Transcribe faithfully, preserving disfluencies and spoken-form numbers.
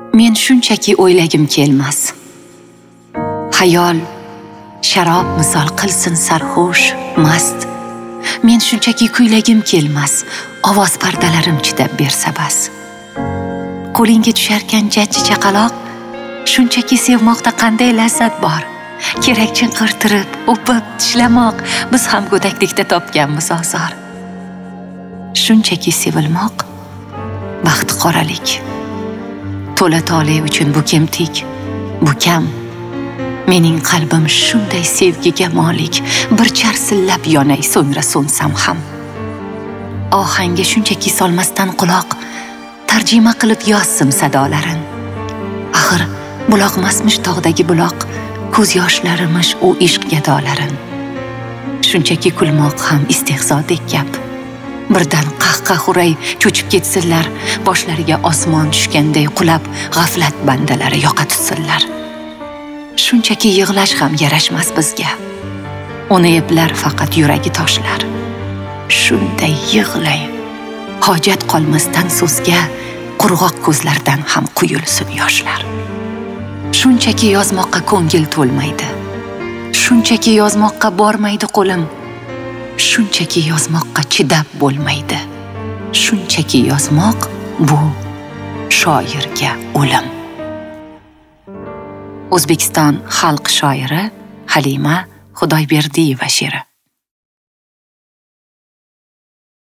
Men shunchaki o'ylagim kelmas. Xayol sharob misol qilsin sarxush, mast. Men shunchaki kuylagim kelmas, ovoz pardalarim chidab bersa bas. Qo'lingga tusharkan jajji chaqaloq, shunchaki sevmoqda qanday lazzat bor. Kerak chinqirtirib, o'pib, tishlamoq, biz ham go'daklikda topganmiz ozor. Shunchaki sevilmoq, baxti qoralik. To'la tole uchun bu kemtik, bu kam. Mening qalbim shunday sevgiga molik, bir charsillab yonay so'ngra so'nsam ham. Ohanga shunchaki solmasdan quloq, tarjima qilib yozsim sadolarin. Axir buloqmasmish tog'dagi buloq, ko'z yoshlarimish u ishq gadolarin. Shunchaki kulmoq ham istehzodek gap. Birdan qahqahuray cho'chib ketsinlar, boshlariga osmon tushganday qulab, g'aflat bandalari yoqa tutsinlar. Shunchaki yig'lash ham yarashmas bizga. Uni eplar faqat yuragi toshlar. Shunday yig'lay, hojat qolmasdan so'zga, qurg'oq ko'zlardan ham quyilsin yoshlar. Shunchaki yozmoqqa ko'ngil to'lmaydi. Shunchaki yozmoqqa bormaydi qo'lim. Shunchaki yozmoqqa chidab bo'lmaydi. Shunchaki yozmoq bu shoirga o'lim. O'zbekiston xalq shoiri Halima Xudoyberdiyeva she'ri.